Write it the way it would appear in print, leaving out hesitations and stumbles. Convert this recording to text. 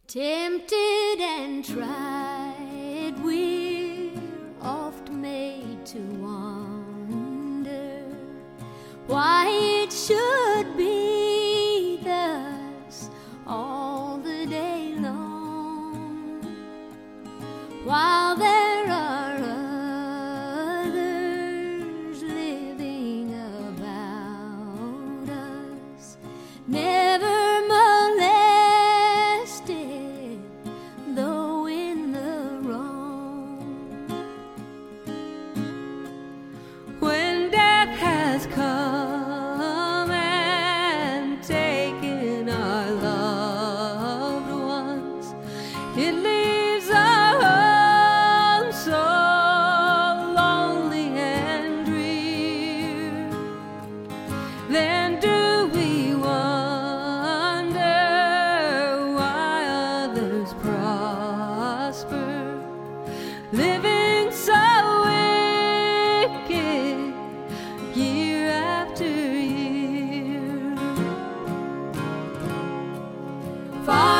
Tempted and tried, we're oft made to wonder why it should be thus all the day long, while there are others living about us, never molested, though in the wrong. When death has come and taken our loved ones, it leaves our home so lonely and drear. Then do we wonder why others prosper, living so wicked year after year? For